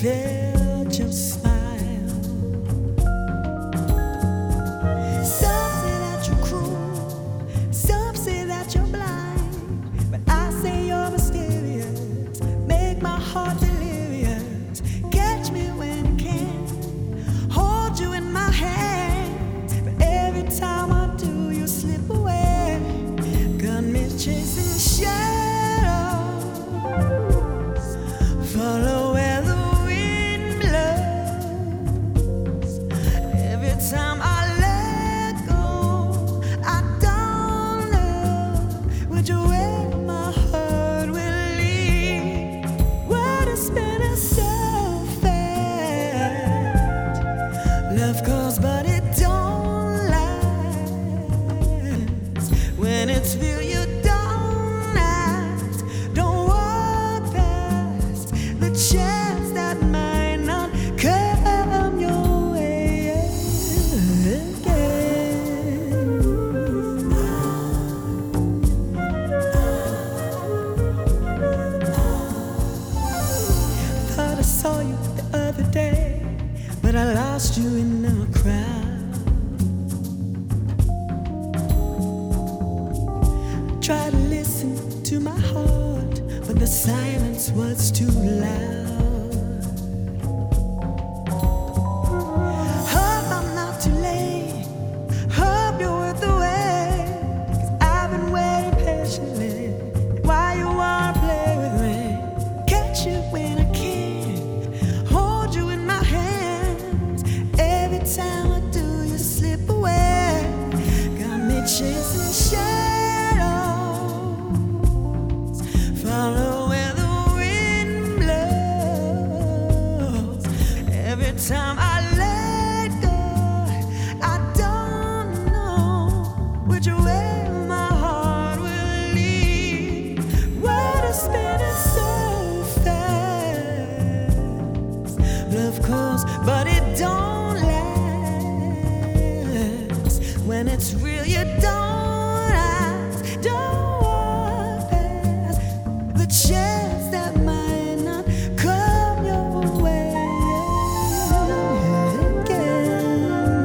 felt your smile. Some say that you're cruel, some say that you're blind, but I say you're mysterious, make my heart delirious. Catch me when you can, hold you in my hands, but every time I do, you slip away. Got me chasing shadows, follow where the wind blows. Every time I let go, I don't know which way my heart will lead. What is spinning so fast? Love calls, but it don't last. When it's real, you don't ask. Don't walk past the chance that might not come your way again. Thought I saw you the other day, but I lost you in the crowd. Try to listen to my heart, but the silence was too loud. Hope I'm not too late, hope you're worth the wait, 'cause I've been waiting patiently. Why you wanna play with me? Catch you when I can, hold you in my hands. Every time I do, you slip away. Got me chasing shadows, follow where the wind blows. Every time I let go, I don't know which way my heart will lead. What is spinning so fast? Love calls, but it don't last. When it's real, you don't ask. Don't walk past the chance that might not come your way again.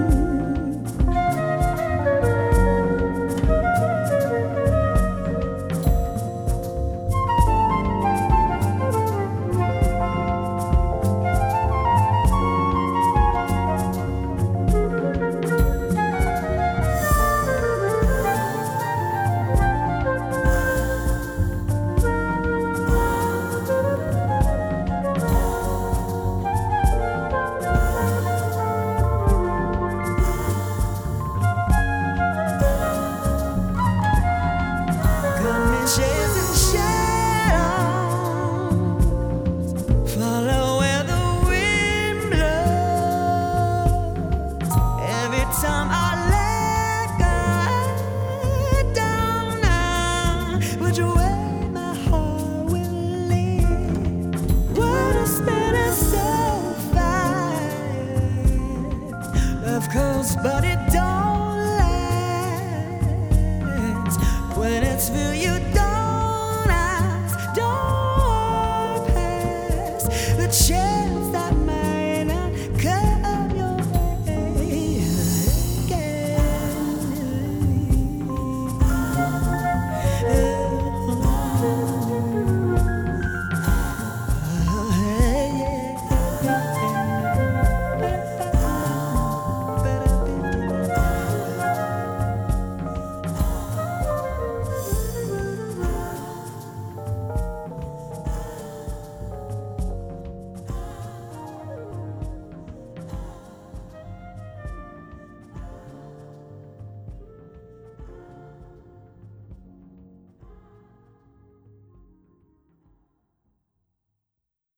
Got me chasing shadows, follow where the wind blows. Every time I let go, I don't know which way my heart will lead. What is spinning so fast? Love calls, but it